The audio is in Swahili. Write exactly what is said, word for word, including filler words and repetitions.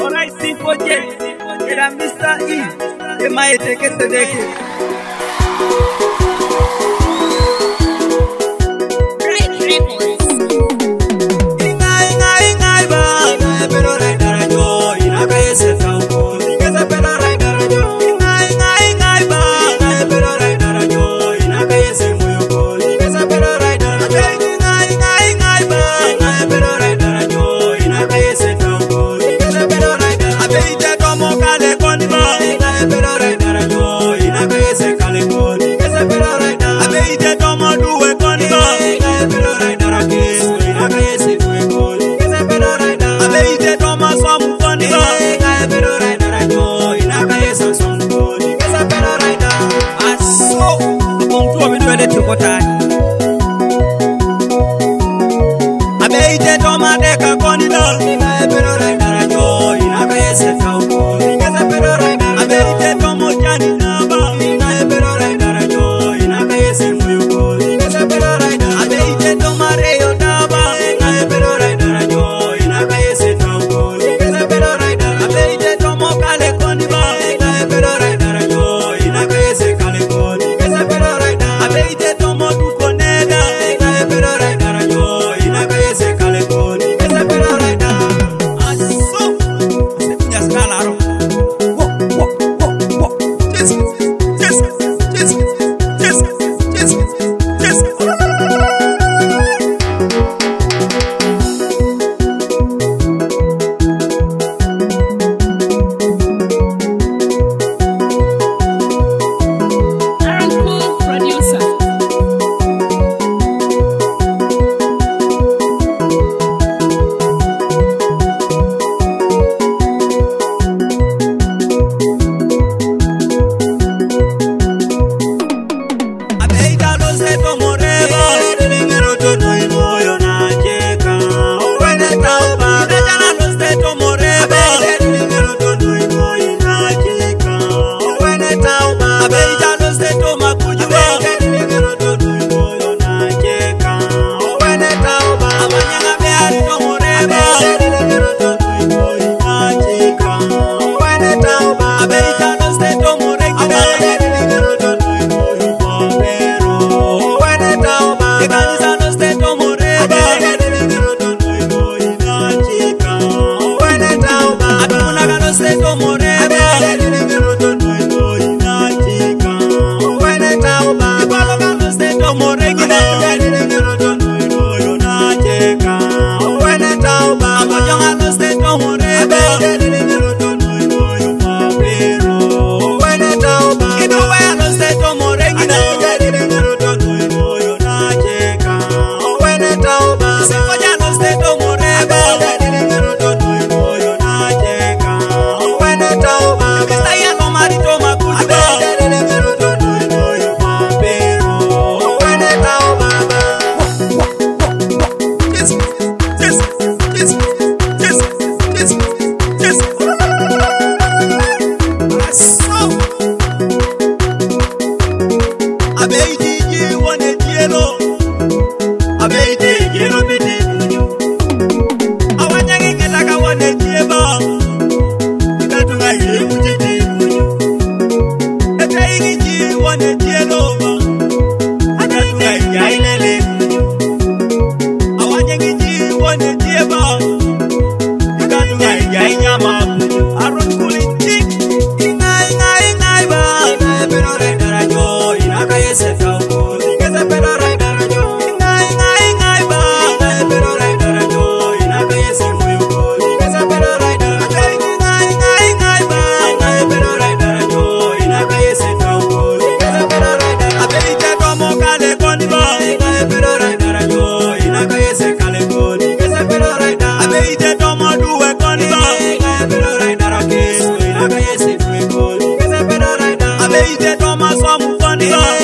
Alright, simple J. Era Mister E. De maete que te deje. Abeite toma deka konida, pero raidara yo ina kese kauko. Pero raidara abeite tomo jani naba, pero raidara yo ina kese muyuko. Pero raidara abeite toma reyo naba, pero raidara yo ina kese kauko. Pero raidara abeite tomo kale kondiba, pero raidara yo ina kese kale koni. Pero raidara abeite tomo duko nega, pero raidara yo ina kese kale koni. Pero raidara aso ya scalaro. Wo wo wo wo. Yes yes yes yes yes yes yes. Abeite toma sua mufani.